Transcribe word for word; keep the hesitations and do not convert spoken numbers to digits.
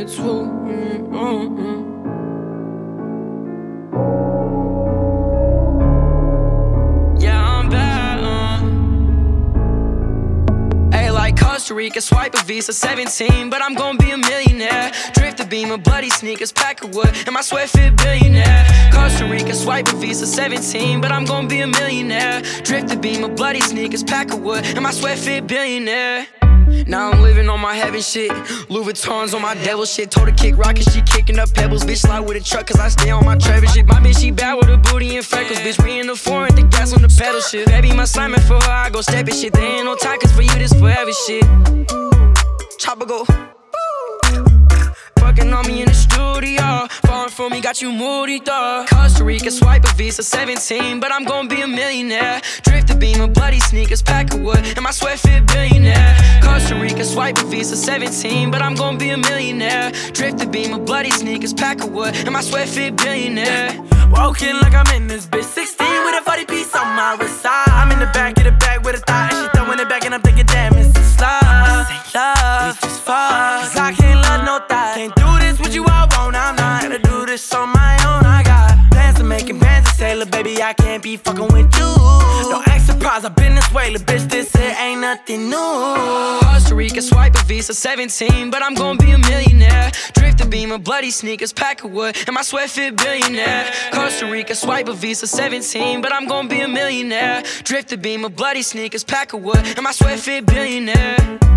it to me. Mm-mm. Costa Rica, swipe a Visa, seventeen, but I'm gon' be a millionaire. Drift the Beamer, bloody sneakers, pack of wood, and my sweat fit billionaire. Costa Rica, swipe a Visa, seventeen, but I'm gon' be a millionaire. Drift the Beamer, bloody sneakers, pack of wood, and my sweat fit billionaire. Now I'm living on my heaven shit. Louis Vuittons on my devil shit. Told her kick rocket, she kicking up pebbles. Bitch slide with a truck cause I stay on my Trevor shit. My bitch she bad with her booty and freckles. Bitch we in the foreign, the gas on the pedal shit. Baby my slime for her, I go step it shit. There ain't no time cause for you this forever shit. Chopper go fucking on me in the studio. Falling for me, got you moody, dog. Costa Rica, swipe a Visa, seventeen, but I'm gon' be a millionaire. Drift the Beamer, bloody sneakers, pack of wood, and my sweat fit billionaire. Costa Rica, swipe a Visa, seventeen, but I'm gon' be a millionaire. Drift the Beamer, bloody sneakers, pack of wood, and my sweat fit billionaire. Walking like I'm in this bitch, sixteen with a forty piece on my wrist side. I'm in the back of the bag with a thigh, and she throwing it back, and I'm thinking, damn, it's a slide. Say love, we just fuck, cause I can't love no thigh. Can't do this with you all wrong, I'm not gonna do this on my own. I got plans to making bands and say, look, baby, I can't be fucking with you. Don't act surprised, I've been this way, look, bitch, this here ain't nothing new. Costa Rica, swipe a Visa, seventeen, but I'm gon' be a millionaire. Drift the Beamer, bloody sneakers, pack of wood, and my sweat fit billionaire. Costa Rica, swipe a Visa, seventeen, but I'm gon' be a millionaire. Drift the Beamer, bloody sneakers, pack of wood, and my sweat fit billionaire.